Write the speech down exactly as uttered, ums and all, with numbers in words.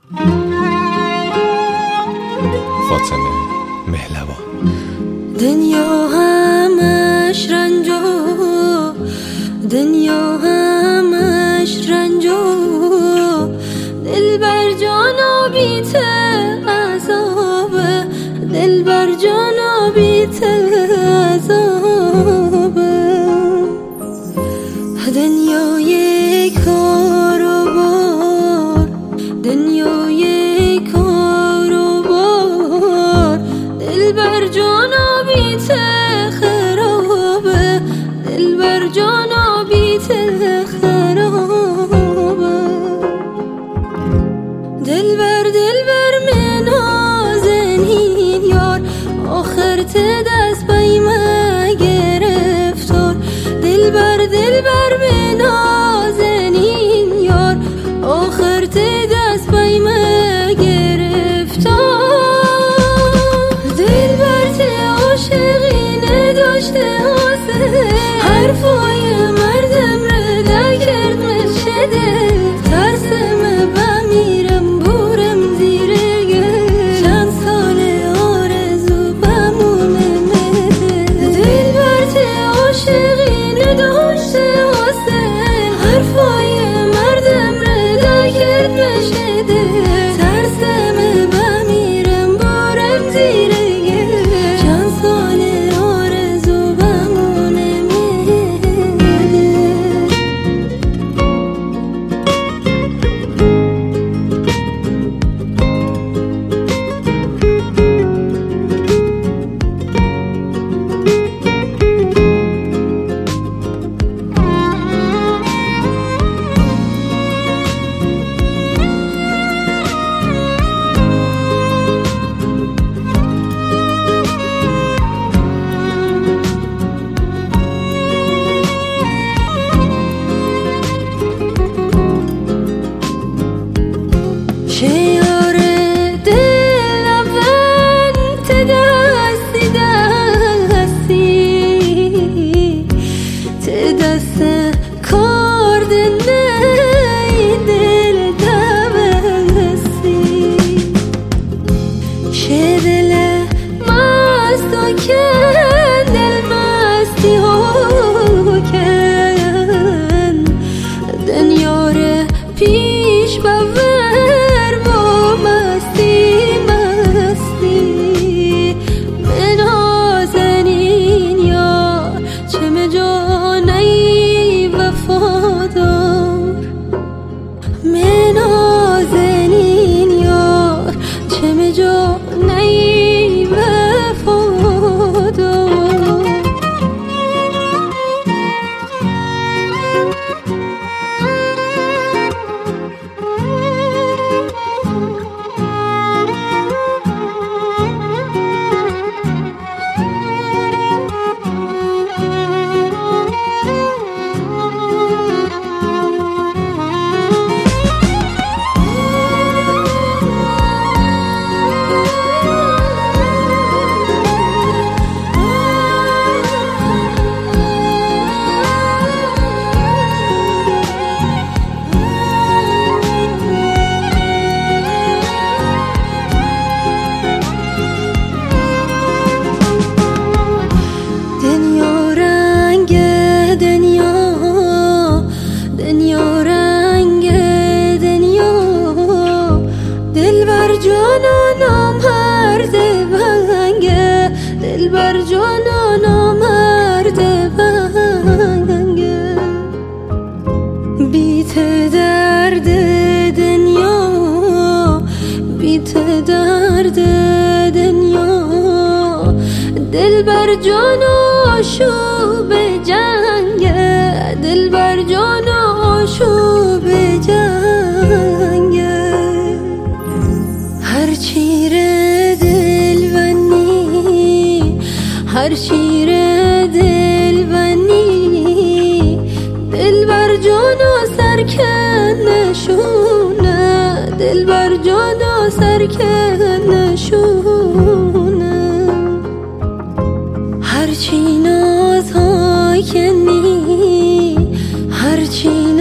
فاطمه مهلوان. دنیا همش رنج و دنیا همش رنج و دل بر جانا بیت عذاب، دل بر جانا بیت عذاب. دنیای کار و بار، دنیای کار و بار، دل بر جانا بیت خراب، دل بر جانا بیت خراب. دل بر دل بر من نازنین یار، آخر ته دست بای من گرفتار. دل بر دل بر من نازنین یار، آخر ته دست بای من گرفتار. دل بر ته عاشقی نداشته حاصل، حرفای مردم رو در کرد مشده. ترسم بمیرم بورم زیر گل، چند سال آرزو بمونه مده. دل بر ته عاشقی نداشته حاصل، حرفای مردم رو در کرد مشده. ترسم بمیرم بورم زیر گل، چند سال آرزو بمونه مده. شیار دل اول ته دستی دستی، ته دست کار دنی دل دستی. شه دل مست و کن، دل مستی ها کن. دنیا رو پیش ببر دل بر جانا مرد بنگه. بیت درد دنیا، بیت درد دنیا، دل بر جانا شوب جنگه. دل بر جانا شوب جنگه. هر چیر دل ونی، هر شیر دل ونی، دل بر جانا سرکنشونه. دل بر جانا سرکنشونه. هرچی نازها کنی، هرچی